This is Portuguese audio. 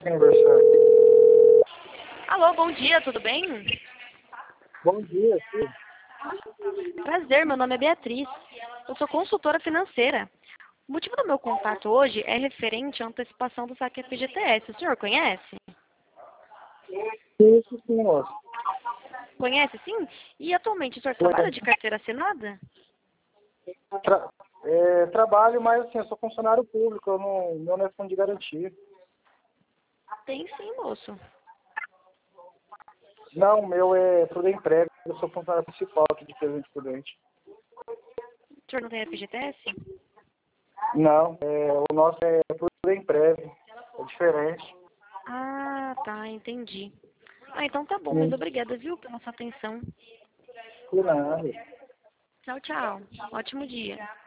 aniversário. Alô, bom dia, tudo bem? Bom dia, sim. Prazer, meu nome é Beatriz. Eu sou consultora financeira. O motivo do meu contato hoje é referente à antecipação do saque FGTS. O senhor conhece? Isso sim, moço. Conhece, sim? E atualmente o senhor trabalha Conheço. de carteira assinada? Trabalho, mas assim, eu sou funcionário público, eu não é fundo de garantia. Tem sim, moço. Não, o meu é por emprego, eu sou funcionário principal aqui de Presidente Prudente. O senhor não tem FGTS? Não, o nosso é por emprego, é diferente. Ah, tá, entendi. Ah, então tá bom, mas Sim, obrigada, viu, pela sua atenção. por nada. Tchau, tchau. Ótimo dia.